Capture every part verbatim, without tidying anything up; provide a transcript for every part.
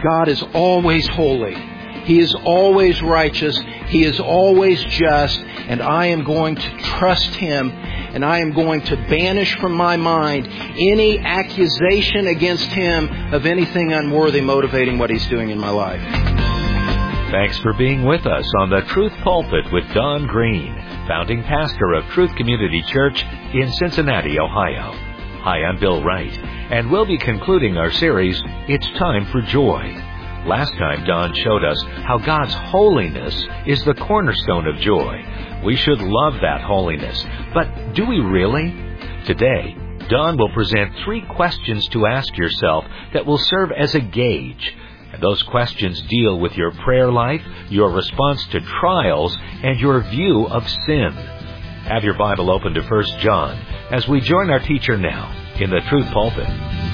God is always holy. He is always righteous. He is always just. And I am going to trust Him. And I am going to banish from my mind any accusation against Him of anything unworthy motivating what He's doing in my life. Thanks for being with us on the Truth Pulpit with Don Green, founding pastor of Truth Community Church in Cincinnati, Ohio. Hi, I'm Bill Wright, and we'll be concluding our series, It's Time for Joy. Last time, Don showed us how God's holiness is the cornerstone of joy. We should love that holiness, but do we really? Today, Don will present three questions to ask yourself that will serve as a gauge. And those questions deal with your prayer life, your response to trials, and your view of sin. Have your Bible open to First John as we join our teacher now in the Truth Pulpit.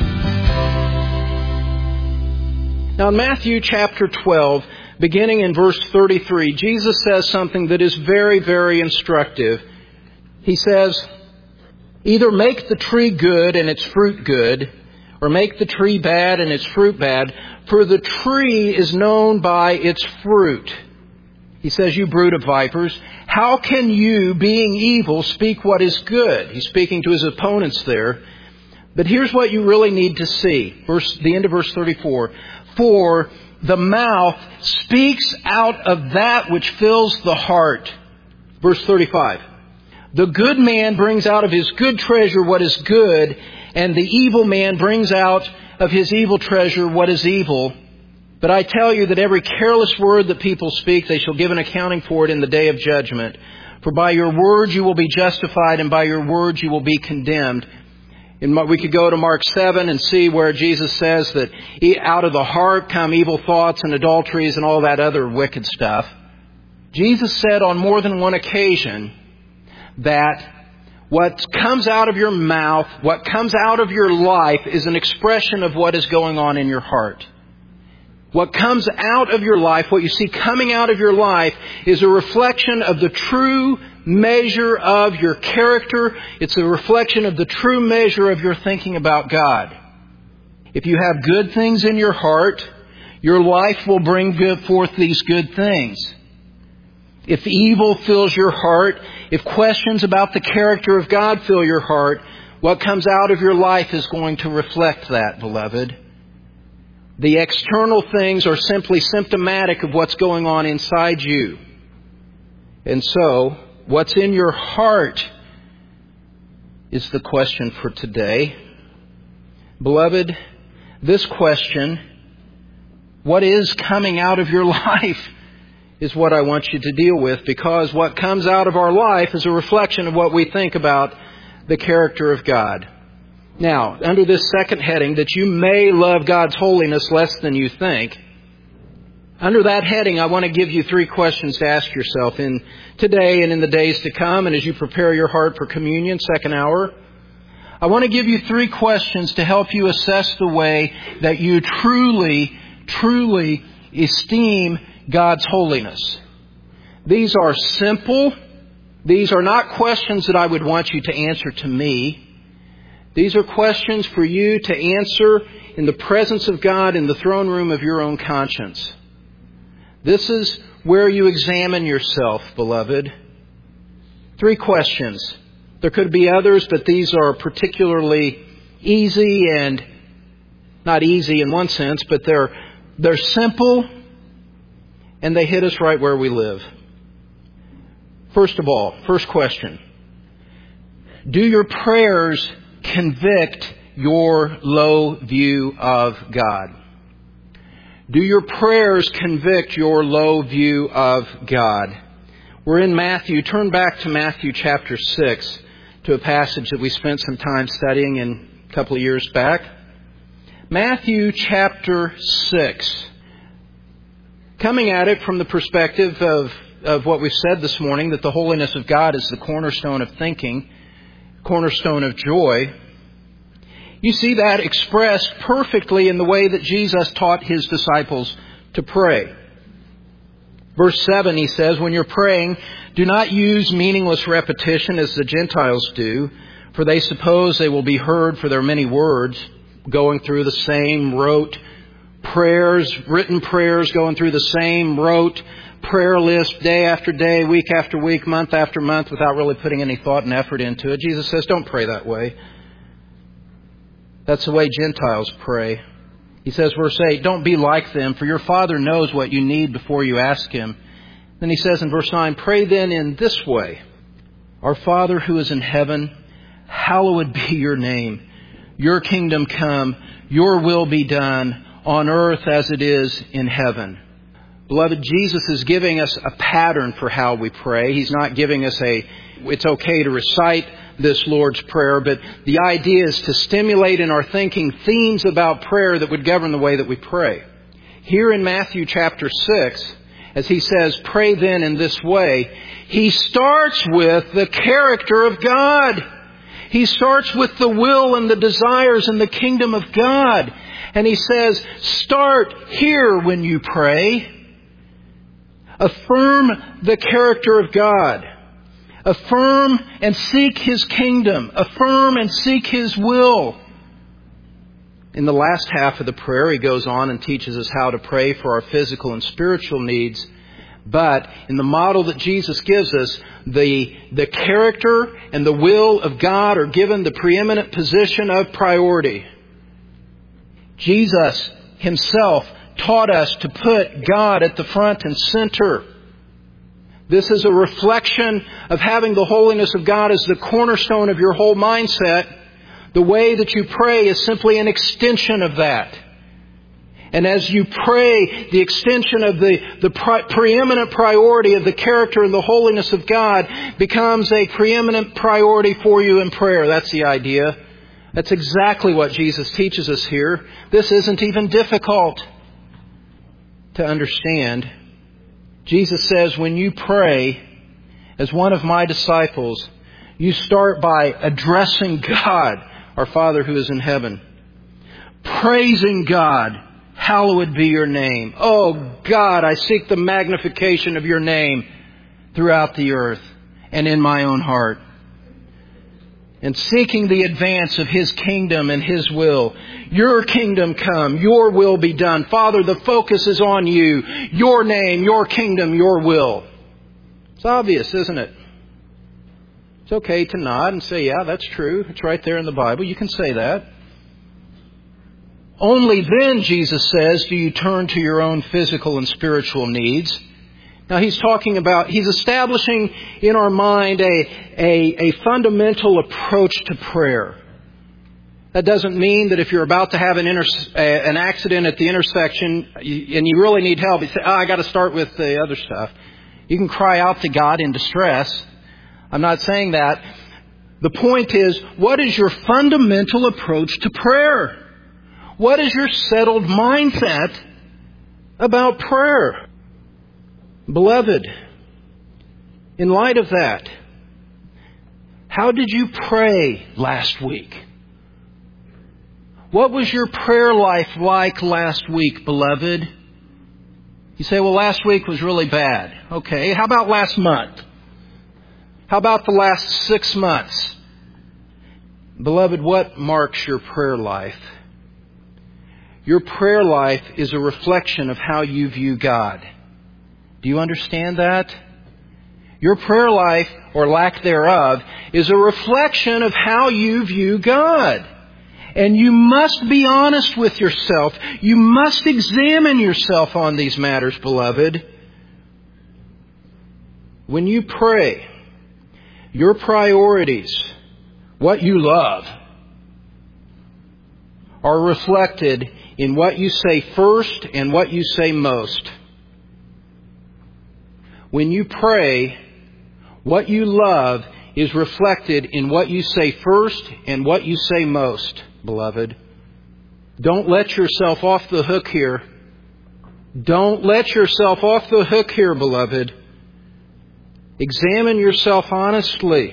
Now in Matthew chapter twelve, beginning in verse thirty-three, Jesus says something that is very, very instructive. He says, either make the tree good and its fruit good, or make the tree bad and its fruit bad, for the tree is known by its fruit. He says, you brood of vipers, how can you, being evil, speak what is good? He's speaking to his opponents there. But here's what you really need to see. Verse, the end of verse thirty-four. For the mouth speaks out of that which fills the heart. Verse thirty-five. The good man brings out of his good treasure what is good, and the evil man brings out of his evil treasure what is evil. But I tell you that every careless word that people speak, they shall give an accounting for it in the day of judgment. For by your words you will be justified, and by your words you will be condemned. And we could go to Mark seven and see where Jesus says that out of the heart come evil thoughts and adulteries and all that other wicked stuff. Jesus said on more than one occasion that what comes out of your mouth, what comes out of your life is an expression of what is going on in your heart. What comes out of your life, what you see coming out of your life, is a reflection of the true measure of your character. It's a reflection of the true measure of your thinking about God. If you have good things in your heart, your life will bring good forth these good things. If evil fills your heart, if questions about the character of God fill your heart, what comes out of your life is going to reflect that, beloved. The external things are simply symptomatic of what's going on inside you. And so, what's in your heart is the question for today. Beloved, this question, what is coming out of your life, is what I want you to deal with, because what comes out of our life is a reflection of what we think about the character of God. Now, under this second heading, that you may love God's holiness less than you think, under that heading, I want to give you three questions to ask yourself in today and in the days to come, and as you prepare your heart for communion, second hour. I want to give you three questions to help you assess the way that you truly, truly esteem God's holiness. These are simple. These are not questions that I would want you to answer to me. These are questions for you to answer in the presence of God in the throne room of your own conscience. This is where you examine yourself, beloved. Three questions. There could be others, but these are particularly easy and not easy in one sense, but they're they're simple and they hit us right where we live. First of all, first question. Do your prayers convict your low view of God? Do your prayers convict your low view of God? We're in Matthew. Turn back to Matthew chapter six, to a passage that we spent some time studying in a couple of years back. Matthew chapter six. Coming at it from the perspective of, of what we've said this morning, that the holiness of God is the cornerstone of thinking, cornerstone of joy. You see that expressed perfectly in the way that Jesus taught His disciples to pray. Verse seven, He says, when you're praying, do not use meaningless repetition as the Gentiles do, for they suppose they will be heard for their many words, going through the same rote prayers, written prayers, going through the same rote prayer list day after day, week after week, month after month, without really putting any thought and effort into it. Jesus says, don't pray that way. That's the way Gentiles pray. He says, verse eight, don't be like them, for your Father knows what you need before you ask Him. Then He says in verse nine, pray then in this way. Our Father who is in heaven, hallowed be your name. Your kingdom come, your will be done on earth as it is in heaven. Beloved, Jesus is giving us a pattern for how we pray. He's not giving us a, it's okay to recite this Lord's Prayer, but the idea is to stimulate in our thinking themes about prayer that would govern the way that we pray. Here in Matthew chapter six, as He says, pray then in this way, He starts with the character of God. He starts with the will and the desires and the kingdom of God. And He says, start here when you pray. Affirm the character of God. Affirm and seek His kingdom. Affirm and seek His will. In the last half of the prayer, He goes on and teaches us how to pray for our physical and spiritual needs. But in the model that Jesus gives us, the, the character and the will of God are given the preeminent position of priority. Jesus Himself taught us to put God at the front and center. This is a reflection of having the holiness of God as the cornerstone of your whole mindset. The way that you pray is simply an extension of that. And as you pray, the extension of the, the pre- preeminent priority of the character and the holiness of God becomes a preeminent priority for you in prayer. That's the idea. That's exactly what Jesus teaches us here. This isn't even difficult to understand. Jesus says, when you pray as one of my disciples, you start by addressing God, our Father who is in heaven. Praising God, hallowed be your name. Oh God, I seek the magnification of your name throughout the earth and in my own heart. And seeking the advance of His kingdom and His will. Your kingdom come, your will be done. Father, the focus is on you. Your name, your kingdom, your will. It's obvious, isn't it? It's okay to nod and say, yeah, that's true. It's right there in the Bible. You can say that. Only then, Jesus says, do you turn to your own physical and spiritual needs. Now He's talking about, He's establishing in our mind a, a, a fundamental approach to prayer. That doesn't mean that if you're about to have an, inter, an accident at the intersection and you really need help, you say, oh, I got to start with the other stuff. You can cry out to God in distress. I'm not saying that. The point is, what is your fundamental approach to prayer? What is your settled mindset about prayer? Beloved, in light of that, how did you pray last week? What was your prayer life like last week, beloved? You say, well, last week was really bad. Okay, how about last month? How about the last six months? Beloved, what marks your prayer life? Your prayer life is a reflection of how you view God. Do you understand that? Your prayer life, or lack thereof, is a reflection of how you view God. And you must be honest with yourself. You must examine yourself on these matters, beloved. When you pray, your priorities, what you love, are reflected in what you say first and what you say most. When you pray, what you love is reflected in what you say first and what you say most, beloved. Don't let yourself off the hook here. Don't let yourself off the hook here, beloved. Examine yourself honestly.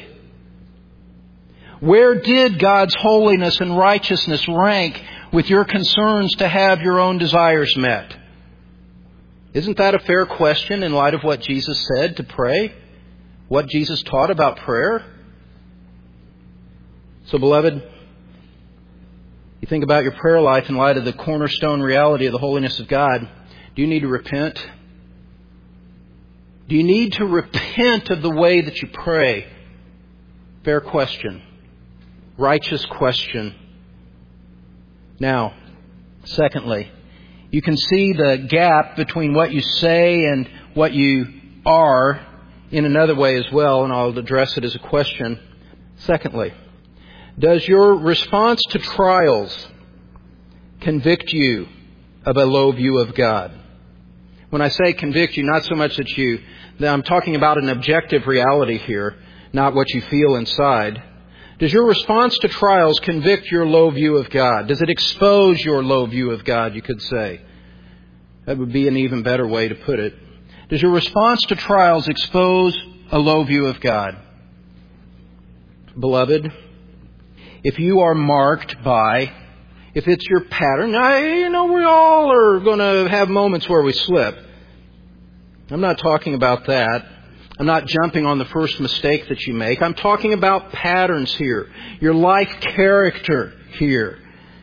Where did God's holiness and righteousness rank with your concerns to have your own desires met? Isn't that a fair question in light of what Jesus said to pray? What Jesus taught about prayer? So, beloved, You think about your prayer life in light of the cornerstone reality of the holiness of God. Do you need to repent? Do you need to repent of the way that you pray? Fair question. Righteous question. Now, secondly, you can see the gap between what you say and what you are in another way as well, and I'll address it as a question. Secondly, does your response to trials convict you of a low view of God? When I say convict you, not so much that you, that I'm talking about an objective reality here, not what you feel inside. Does your response to trials convict your low view of God? Does it expose your low view of God, you could say? That would be an even better way to put it. Does your response to trials expose a low view of God? Beloved, if you are marked by, if it's your pattern, I, you know, we all are going to have moments where we slip. I'm not talking about that. I'm not jumping on the first mistake that you make. I'm talking about patterns here. Your life character here.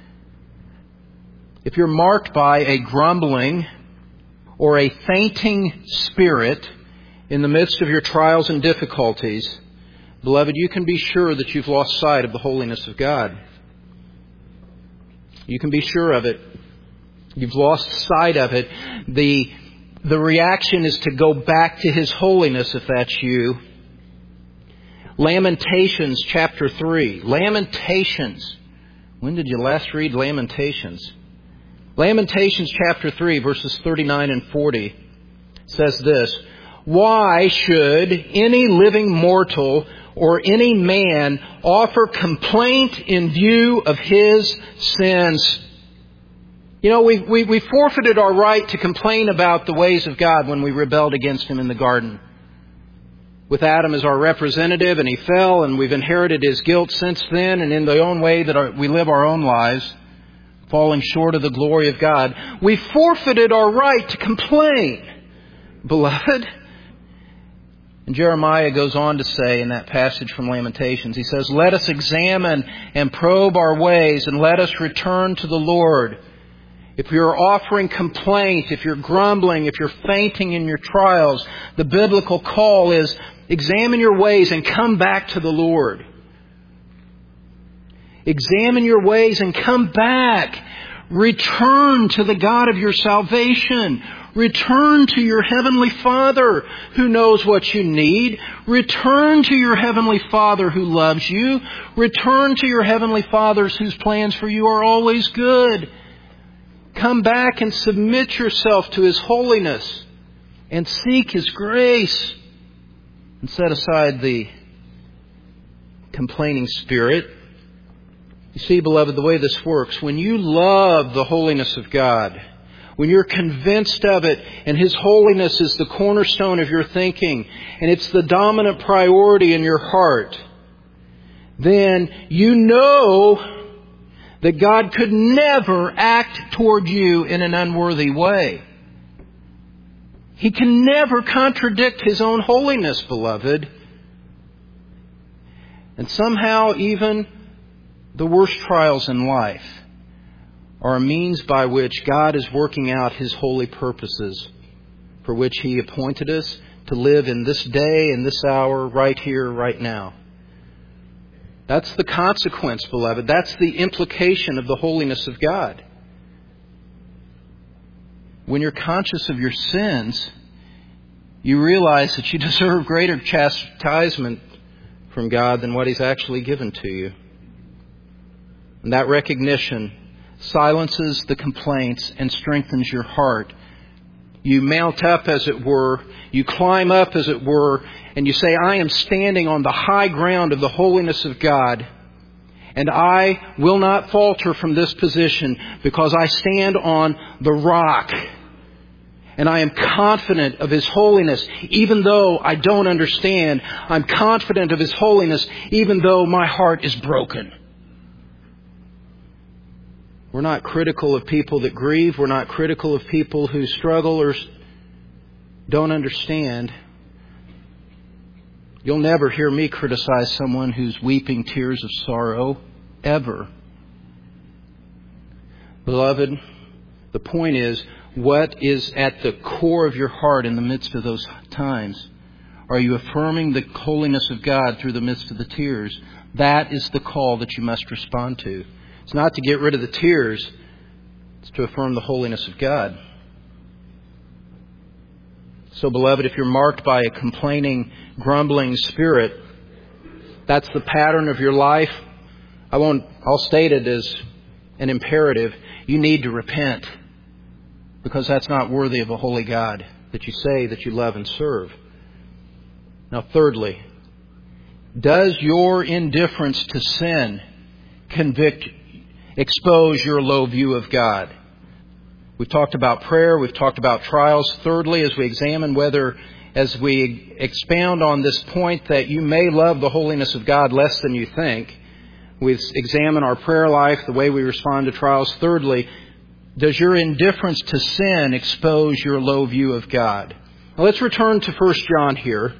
If you're marked by a grumbling or a fainting spirit in the midst of your trials and difficulties, beloved, you can be sure that you've lost sight of the holiness of God. You can be sure of it. You've lost sight of it. The The reaction is to go back to His holiness, if that's you. Lamentations chapter three. Lamentations. When did you last read Lamentations? Lamentations chapter three, verses thirty-nine and forty says this: Why should any living mortal or any man offer complaint in view of his sins? You know, we, we, we forfeited our right to complain about the ways of God when we rebelled against Him in the garden. With Adam as our representative, and he fell, and we've inherited his guilt since then, and in the own way that our, we live our own lives, falling short of the glory of God. We forfeited our right to complain, beloved. And Jeremiah goes on to say in that passage from Lamentations, he says, Let us examine and probe our ways, and let us return to the Lord. If you're offering complaint, if you're grumbling, if you're fainting in your trials, the biblical call is examine your ways and come back to the Lord. Examine your ways and come back. Return to the God of your salvation. Return to your Heavenly Father who knows what you need. Return to your Heavenly Father who loves you. Return to your Heavenly Father whose plans for you are always good. Come back and submit yourself to His holiness and seek His grace and set aside the complaining spirit. You see, beloved, the way this works, when you love the holiness of God, when you're convinced of it and His holiness is the cornerstone of your thinking and it's the dominant priority in your heart, then you know that God could never act toward you in an unworthy way. He can never contradict His own holiness, beloved. And somehow even the worst trials in life are a means by which God is working out His holy purposes for which He appointed us to live in this day, in this hour, right here, right now. That's the consequence, beloved. That's the implication of the holiness of God. When you're conscious of your sins, you realize that you deserve greater chastisement from God than what He's actually given to you. And that recognition silences the complaints and strengthens your heart. You mount up, as it were. You climb up, as it were. And you say, I am standing on the high ground of the holiness of God. And I will not falter from this position because I stand on the rock. And I am confident of His holiness, even though I don't understand. I'm confident of His holiness, even though my heart is broken. We're not critical of people that grieve. We're not critical of people who struggle or don't understand. You'll never hear me criticize someone who's weeping tears of sorrow, ever. Beloved, the point is, what is at the core of your heart in the midst of those times? Are you affirming the holiness of God through the midst of the tears? That is the call that you must respond to. It's not to get rid of the tears. It's to affirm the holiness of God. So, beloved, if you're marked by a complaining, grumbling spirit, that's the pattern of your life. I won't, I'll state it as an imperative. You need to repent, because that's not worthy of a holy God that you say that you love and serve. Now, thirdly, does your indifference to sin convict, expose your low view of God? We've talked about prayer. We've talked about trials. Thirdly, as we examine whether, as we expound on this point that you may love the holiness of God less than you think, we examine our prayer life, the way we respond to trials. Thirdly, does your indifference to sin expose your low view of God? Now let's return to First John here.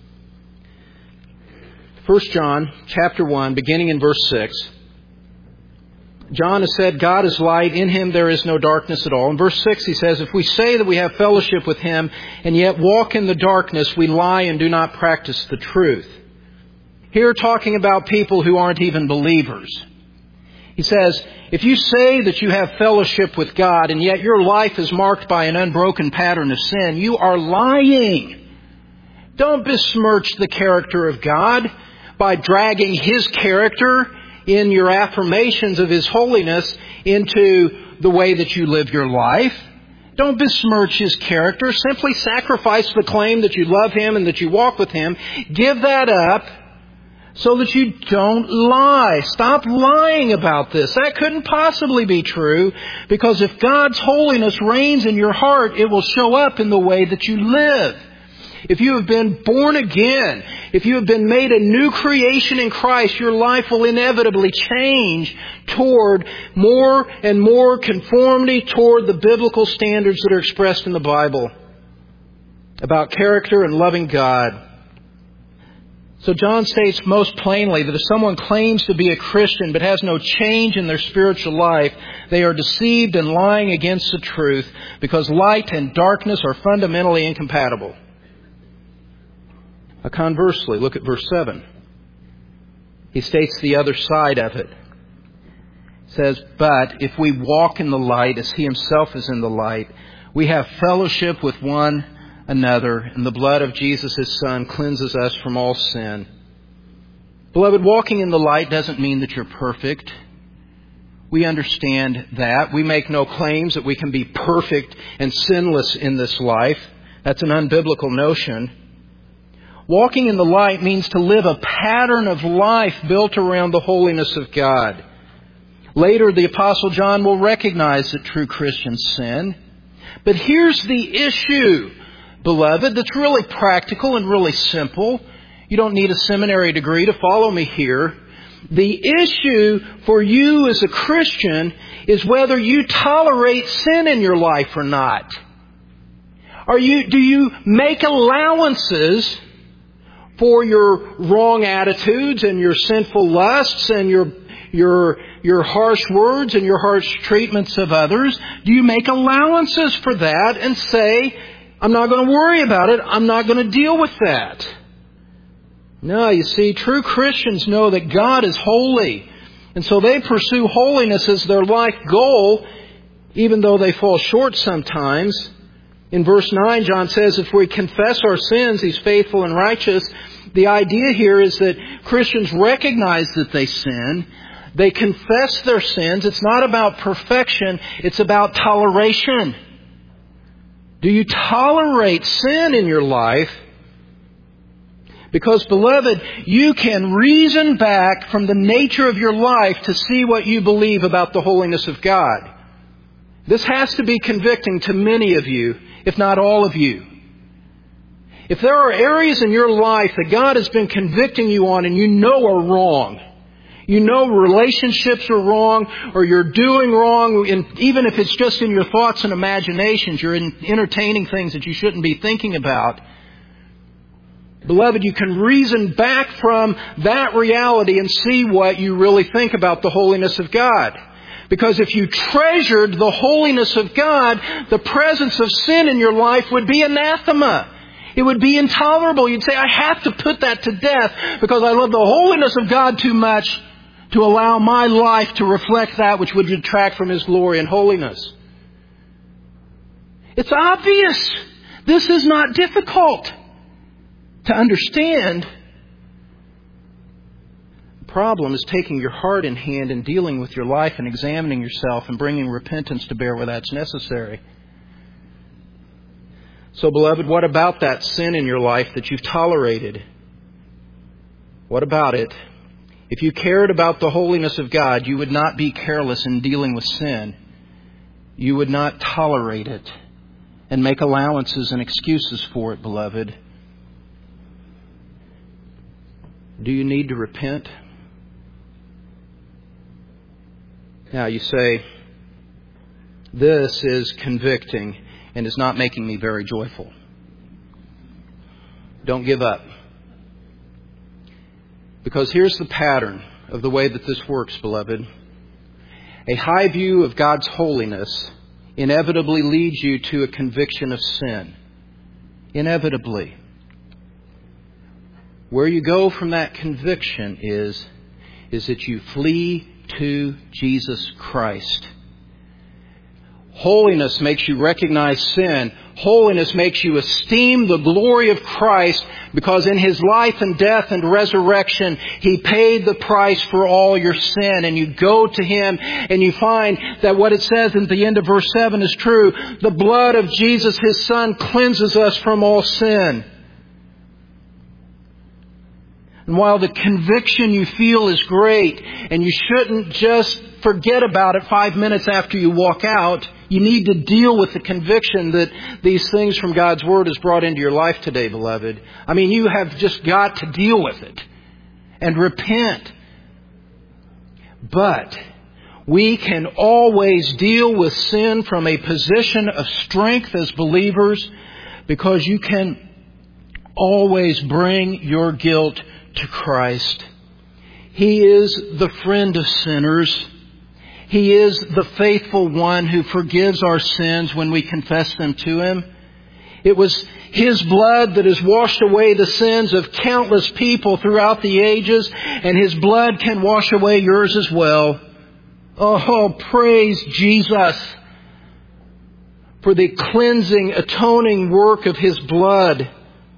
First John chapter one, beginning in verse six. John has said, God is light, in Him there is no darkness at all. In verse six he says, if we say that we have fellowship with Him and yet walk in the darkness, we lie and do not practice the truth. Here talking about people who aren't even believers. He says, if you say that you have fellowship with God and yet your life is marked by an unbroken pattern of sin, you are lying. Don't besmirch the character of God by dragging His character in your affirmations of His holiness into the way that you live your life. Don't besmirch His character. Simply sacrifice the claim that you love Him and that you walk with Him. Give that up so that you don't lie. Stop lying about this. That couldn't possibly be true, because if God's holiness reigns in your heart, it will show up in the way that you live. If you have been born again, if you have been made a new creation in Christ, your life will inevitably change toward more and more conformity toward the biblical standards that are expressed in the Bible about character and loving God. So John states most plainly that if someone claims to be a Christian but has no change in their spiritual life, they are deceived and lying against the truth, because light and darkness are fundamentally incompatible. Now, conversely, look at verse seven. He states the other side of it. He says, but if we walk in the light as He Himself is in the light, we have fellowship with one another, and the blood of Jesus, His Son, cleanses us from all sin. Beloved, walking in the light doesn't mean that you're perfect. We understand that. We make no claims that we can be perfect and sinless in this life. That's an unbiblical notion. Walking in the light means to live a pattern of life built around the holiness of God. Later, the Apostle John will recognize that true Christians sin. But here's the issue, beloved, that's really practical and really simple. You don't need a seminary degree to follow me here. The issue for you as a Christian is whether you tolerate sin in your life or not. Are you, do you make allowances for your wrong attitudes and your sinful lusts and your your your harsh words and your harsh treatments of others? Do you make allowances for that and say, I'm not going to worry about it, I'm not going to deal with that? No, you see, true Christians know that God is holy, and so they pursue holiness as their life goal, even though they fall short sometimes. In verse nine, John says, if we confess our sins, He's faithful and righteous. The idea here is that Christians recognize that they sin. They confess their sins. It's not about perfection. It's about toleration. Do you tolerate sin in your life? Because, beloved, you can reason back from the nature of your life to see what you believe about the holiness of God. This has to be convicting to many of you, if not all of you. If there are areas in your life that God has been convicting you on and you know are wrong, you know relationships are wrong, or you're doing wrong, and even if it's just in your thoughts and imaginations, you're entertaining things that you shouldn't be thinking about. Beloved, you can reason back from that reality and see what you really think about the holiness of God. Because if you treasured the holiness of God, the presence of sin in your life would be anathema. It would be intolerable. You'd say, I have to put that to death because I love the holiness of God too much to allow my life to reflect that which would detract from His glory and holiness. It's obvious. This is not difficult to understand. The problem is taking your heart in hand and dealing with your life and examining yourself and bringing repentance to bear where that's necessary. So, beloved, what about that sin in your life that you've tolerated? What about it? If you cared about the holiness of God, you would not be careless in dealing with sin. You would not tolerate it and make allowances and excuses for it, beloved. Do you need to repent? Now you say, this is convicting and is not making me very joyful. Don't give up. Because here's the pattern of the way that this works, beloved. A high view of God's holiness inevitably leads you to a conviction of sin. Inevitably. Where you go from that conviction is, is that you flee to Jesus Christ. Holiness makes you recognize sin. Holiness makes you esteem the glory of Christ because in His life and death and resurrection, He paid the price for all your sin. And you go to Him and you find that what it says at the end of verse seven is true. The blood of Jesus, His Son, cleanses us from all sin. And while the conviction you feel is great, and you shouldn't just forget about it five minutes after you walk out, you need to deal with the conviction that these things from God's Word has brought into your life today, beloved. I mean, you have just got to deal with it and repent. But we can always deal with sin from a position of strength as believers because you can always bring your guilt to Christ. He is the friend of sinners. He is the faithful one who forgives our sins when we confess them to Him. It was His blood that has washed away the sins of countless people throughout the ages, and His blood can wash away yours as well. Oh, praise Jesus for the cleansing, atoning work of His blood.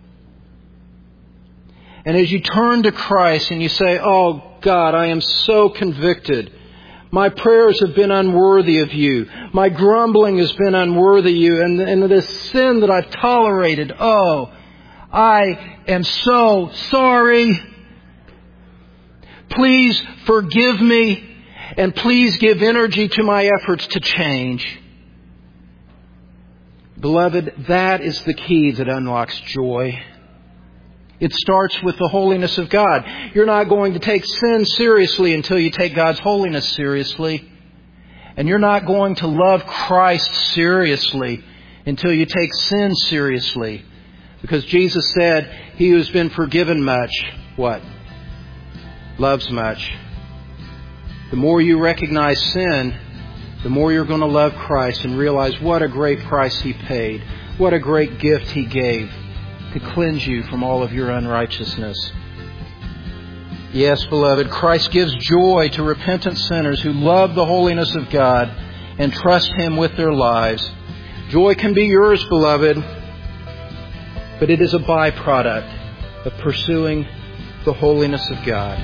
And as you turn to Christ and you say, oh God, I am so convicted. My prayers have been unworthy of You. My grumbling has been unworthy of You. And, and the sin that I've tolerated, oh, I am so sorry. Please forgive me. And please give energy to my efforts to change. Beloved, that is the key that unlocks joy. It starts with the holiness of God. You're not going to take sin seriously until you take God's holiness seriously. And you're not going to love Christ seriously until you take sin seriously. Because Jesus said, he who has been forgiven much, what? Loves much. The more you recognize sin, the more you're going to love Christ and realize what a great price He paid. What a great gift He gave to cleanse you from all of your unrighteousness. Yes, beloved, Christ gives joy to repentant sinners who love the holiness of God and trust Him with their lives. Joy can be yours, beloved, but it is a byproduct of pursuing the holiness of God.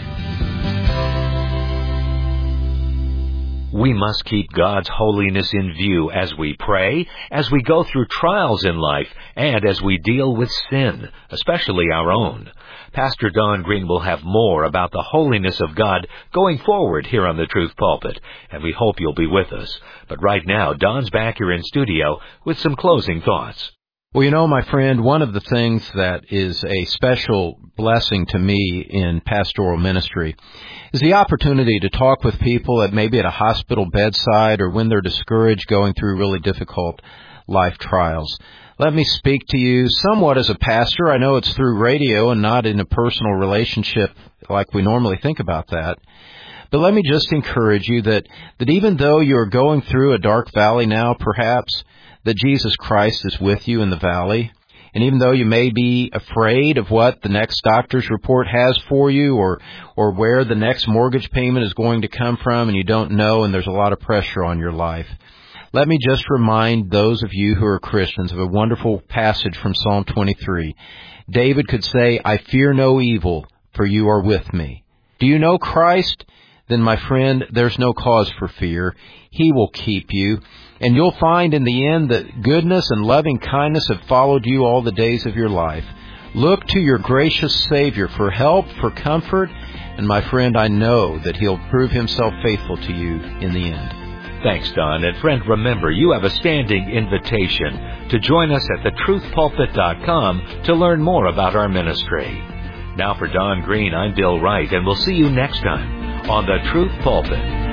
We must keep God's holiness in view as we pray, as we go through trials in life, and as we deal with sin, especially our own. Pastor Don Green will have more about the holiness of God going forward here on the Truth Pulpit, and we hope you'll be with us. But right now, Don's back here in studio with some closing thoughts. Well, you know, my friend, one of the things that is a special blessing to me in pastoral ministry is the opportunity to talk with people that maybe at a hospital bedside or when they're discouraged going through really difficult life trials. Let me speak to you somewhat as a pastor. I know it's through radio and not in a personal relationship like we normally think about that. But let me just encourage you that, that even though you're going through a dark valley now, perhaps, that Jesus Christ is with you in the valley. And even though you may be afraid of what the next doctor's report has for you, or or where the next mortgage payment is going to come from, and you don't know, and there's a lot of pressure on your life, let me just remind those of you who are Christians of a wonderful passage from Psalm twenty-three. David could say, I fear no evil, for you are with me. Do you know Christ? Then, my friend, there's no cause for fear. He will keep you, and you'll find in the end that goodness and loving kindness have followed you all the days of your life. Look to your gracious Savior for help, for comfort, and my friend, I know that He'll prove Himself faithful to you in the end. Thanks, Don. And friend, remember, you have a standing invitation to join us at the truth pulpit dot com to learn more about our ministry. Now for Don Green, I'm Bill Wright, and we'll see you next time on The Truth Pulpit.